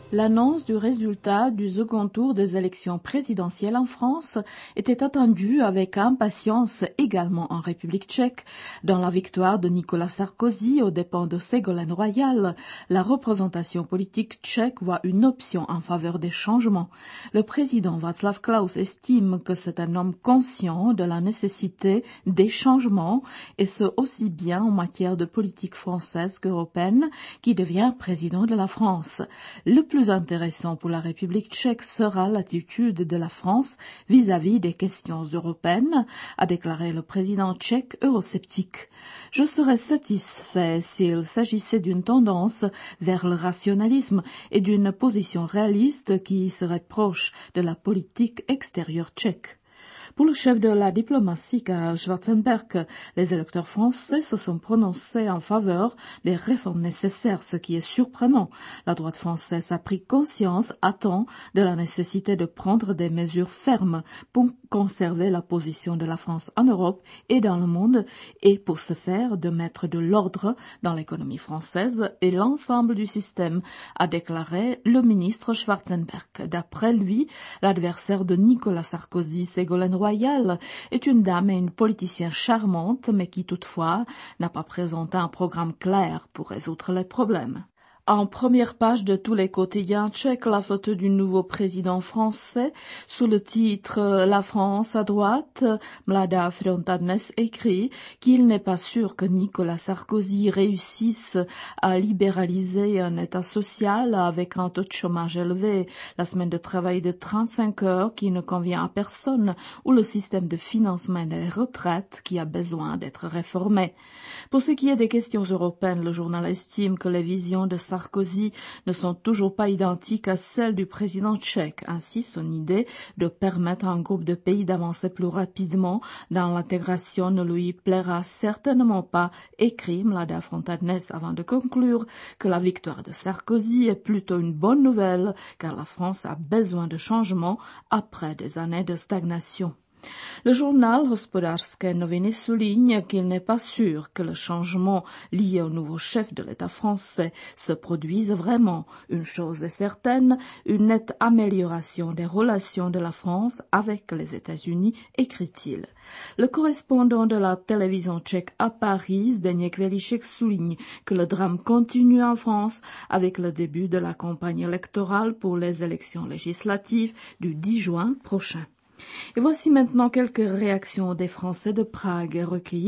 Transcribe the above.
L'annonce du résultat du second tour des élections présidentielles en France était attendue avec impatience également en République tchèque. Dans la victoire de Nicolas Sarkozy aux dépens de Ségolène Royal, la représentation politique tchèque voit une option en faveur des changements. Le président Václav Klaus estime que c'est un homme conscient de la nécessité des changements, et ce aussi bien en matière de politique française qu'européenne, qui devient président de la France. Le plus intéressant pour la République tchèque sera l'attitude de la France vis-à-vis des questions européennes, a déclaré le président tchèque eurosceptique. Je serais satisfait s'il s'agissait d'une tendance vers le rationalisme et d'une position réaliste qui serait proche de la politique extérieure tchèque. Pour le chef de la diplomatie, Karl Schwarzenberg, les électeurs français se sont prononcés en faveur des réformes nécessaires, ce qui est surprenant. La droite française a pris conscience à temps de la nécessité de prendre des mesures fermes pour conserver la position de la France en Europe et dans le monde, et pour ce faire de mettre de l'ordre dans l'économie française et l'ensemble du système, a déclaré le ministre Schwarzenberg. D'après lui, l'adversaire de Nicolas Sarkozy, Ségolène Royal, est une dame et une politicienne charmante, mais qui toutefois n'a pas présenté un programme clair pour résoudre les problèmes. En première page de tous les quotidiens tchèques, la photo du nouveau président français sous le titre « La France à droite », Mladá fronta dnes écrit qu'il n'est pas sûr que Nicolas Sarkozy réussisse à libéraliser un état social avec un taux de chômage élevé, la semaine de travail de 35 heures qui ne convient à personne ou le système de financement des retraites qui a besoin d'être réformé. Pour ce qui est des questions européennes, le journal estime que les visions de Sarkozy ne sont toujours pas identiques à celles du président tchèque. Ainsi, son idée de permettre à un groupe de pays d'avancer plus rapidement dans l'intégration ne lui plaira certainement pas, écrit Mladá fronta dnes avant de conclure que la victoire de Sarkozy est plutôt une bonne nouvelle car la France a besoin de changements après des années de stagnation. Le journal Hospodářské noviny souligne qu'il n'est pas sûr que le changement lié au nouveau chef de l'État français se produise vraiment. Une chose est certaine, une nette amélioration des relations de la France avec les États-Unis, écrit-il. Le correspondant de la télévision tchèque à Paris, Zdeněk Velíšek, souligne que le drame continue en France avec le début de la campagne électorale pour les élections législatives du 10 juin prochain. Et voici maintenant quelques réactions des Français de Prague recueillies